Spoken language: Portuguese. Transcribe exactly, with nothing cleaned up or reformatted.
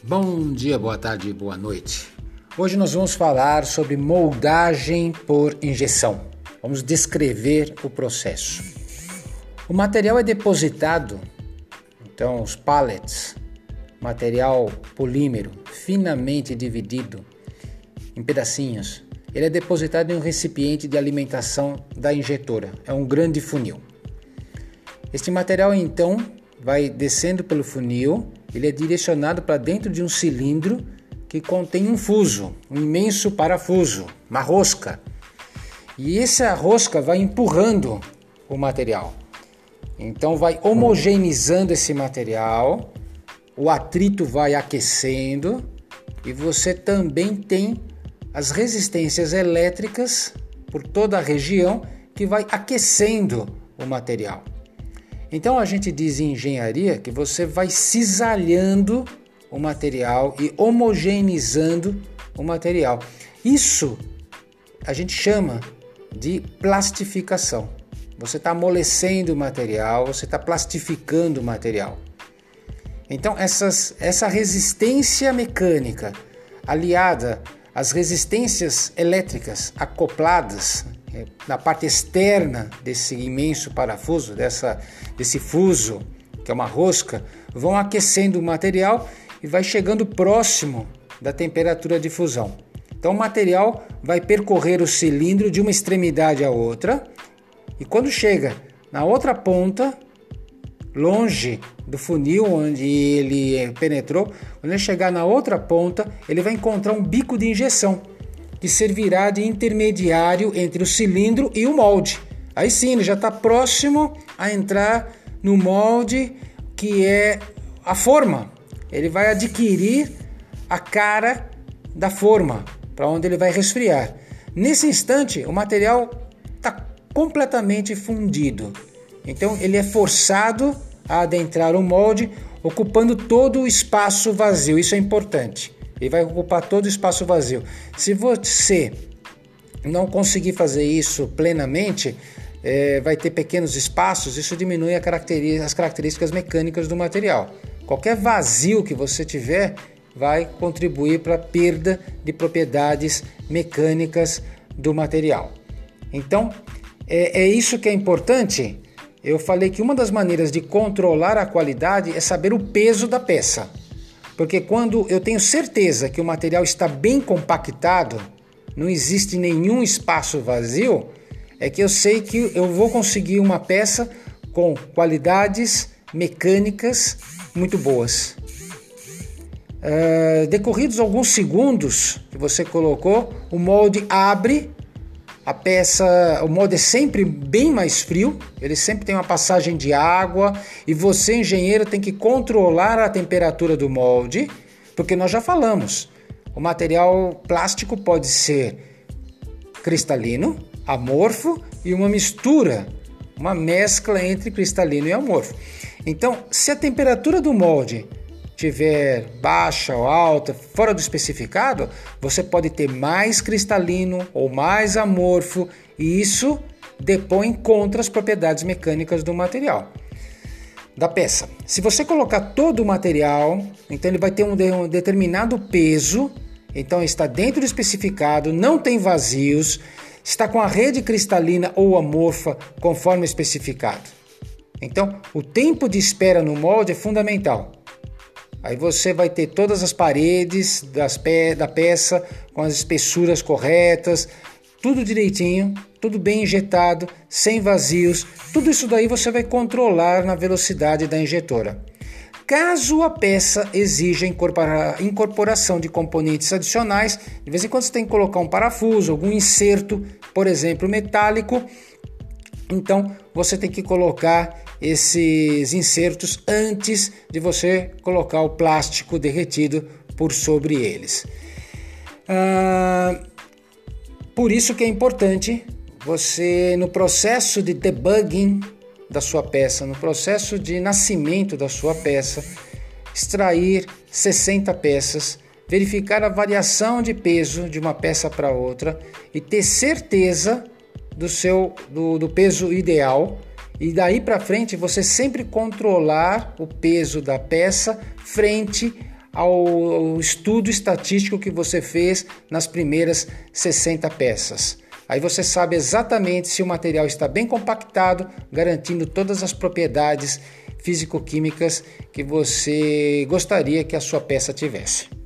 Bom dia, boa tarde, boa noite. Hoje nós vamos falar sobre moldagem por injeção. Vamos descrever o processo. O material é depositado, então os pallets, material polímero finamente dividido em pedacinhos, ele é depositado em um recipiente de alimentação da injetora. É um grande funil. Este material então vai descendo pelo funil, ele é direcionado para dentro de um cilindro que contém um fuso, um imenso parafuso, uma rosca. E essa rosca vai empurrando o material. Então vai homogeneizando esse material, o atrito vai aquecendo e você também tem as resistências elétricas por toda a região que vai aquecendo o material. Então a gente diz em engenharia que você vai cisalhando o material e homogeneizando o material. Isso a gente chama de plastificação. Você está amolecendo o material, você está plastificando o material. Então essas, essa resistência mecânica aliada às resistências elétricas acopladas na parte externa desse imenso parafuso, dessa, desse fuso, que é uma rosca, vão aquecendo o material e vai chegando próximo da temperatura de fusão. Então o material vai percorrer o cilindro de uma extremidade à outra e quando chega na outra ponta, longe do funil onde ele penetrou, quando ele chegar na outra ponta, ele vai encontrar um bico de injeção que servirá de intermediário entre o cilindro e o molde. Aí sim, ele já está próximo a entrar no molde que é a forma. Ele vai adquirir a cara da forma, para onde ele vai resfriar. Nesse instante, o material está completamente fundido. Então, ele é forçado a adentrar o molde, ocupando todo o espaço vazio. Isso é importante. Ele vai ocupar todo o espaço vazio. Se você não conseguir fazer isso plenamente, é, vai ter pequenos espaços, isso diminui a característica, as características mecânicas do material. Qualquer vazio que você tiver vai contribuir para a perda de propriedades mecânicas do material. Então, é, é isso que é importante. Eu falei que uma das maneiras de controlar a qualidade é saber o peso da peça. Porque quando eu tenho certeza que o material está bem compactado, não existe nenhum espaço vazio, é que eu sei que eu vou conseguir uma peça com qualidades mecânicas muito boas. Uh, decorridos alguns segundos que você colocou, o molde abre, a peça, o molde é sempre bem mais frio, ele sempre tem uma passagem de água e você, engenheiro, tem que controlar a temperatura do molde, porque nós já falamos, o material plástico pode ser cristalino, amorfo e uma mistura, uma mescla entre cristalino e amorfo. Então, se a temperatura do molde estiver baixa ou alta, fora do especificado, você pode ter mais cristalino ou mais amorfo e isso depõe contra as propriedades mecânicas do material, da peça. Se você colocar todo o material, então ele vai ter um, de, um determinado peso, então está dentro do especificado, não tem vazios, está com a rede cristalina ou amorfa conforme especificado. Então, o tempo de espera no molde é fundamental. Aí você vai ter todas as paredes das pe- da peça com as espessuras corretas, tudo direitinho, tudo bem injetado, sem vazios. Tudo isso daí você vai controlar na velocidade da injetora. Caso a peça exija incorpora- incorporação de componentes adicionais, de vez em quando você tem que colocar um parafuso, algum inserto, por exemplo, metálico, então você tem que colocar esses insertos antes de você colocar o plástico derretido por sobre eles. Ah, por isso que é importante você, no processo de debugging da sua peça, no processo de nascimento da sua peça, extrair sessenta peças, verificar a variação de peso de uma peça para outra e ter certeza do, seu, do, do peso ideal. E daí para frente você sempre controlar o peso da peça frente ao estudo estatístico que você fez nas primeiras sessenta peças. Aí você sabe exatamente se o material está bem compactado, garantindo todas as propriedades físico-químicas que você gostaria que a sua peça tivesse.